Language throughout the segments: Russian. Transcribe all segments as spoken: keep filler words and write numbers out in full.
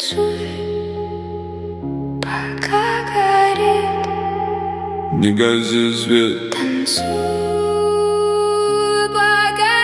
Танцуй, пока горит. Не гаси свет. Танцуй, пока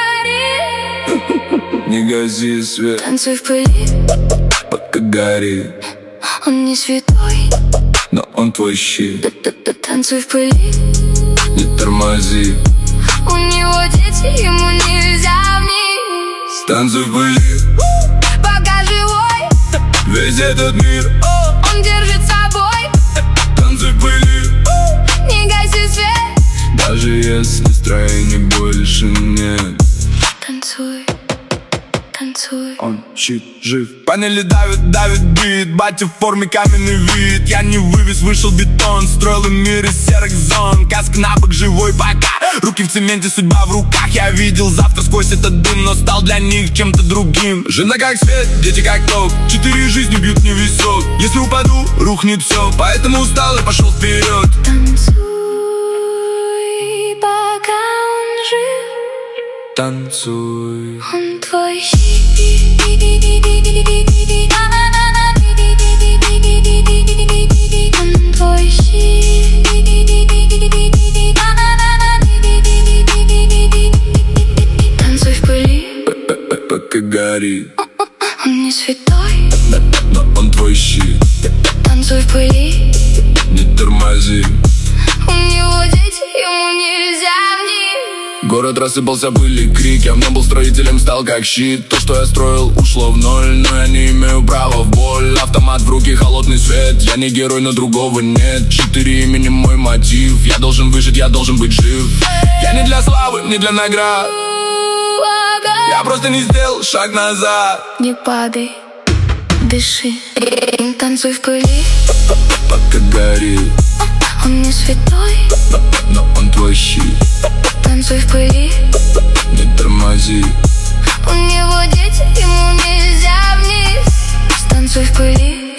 горит. Не гаси свет. Танцуй в пыли, пока горит. он не святой, но он твой щит. Танцуй в пыли, не тормози. у него дети, ему нельзя вниз. Танцуй в пыли, пока живой, весь этот мир он держит собой. Танцуй в пыли, не гаси свет, даже если настроения больше нет. Танцуй, танцуй. Он щит жив. Панели давит, давит бит. Батя в форме, каменный вид. Я не вывез, вышел бетон. Строил мир из серых зон. Каска на бок, живой пока. Руки в цементе, судьба в руках. Я видел завтра сквозь этот дым, но стал для них чем-то другим. Жена как свет, дети как ток. Четыре жизни бьют мне висок. Если упаду, рухнет все. Поэтому устал и пошел вперед. Танцуй, пока он жив. Танцуй, он твой щит. Он твой щит. Танцуй в пыли, пока горит. он не святой, но он твой щит. Танцуй в пыли, не тормози. у него дети, ему нельзя вниз. Город рассыпался, были крики, а в нем был строителем, стал как щит. То, что я строил, ушло в ноль, но я не имею права в боль. Автомат в руки, холодный свет, я не герой, но другого нет. Четыре имени мой мотив, я должен выжить, я должен быть жив. Я не для славы, не для наград, я просто не сделал шаг назад. Не падай, дыши, танцуй в пыли, пока горит. он не святой, но, но он твой щит. Танцуй в пыли, не тормози. у него дети, ему нельзя вниз. Танцуй в пыли,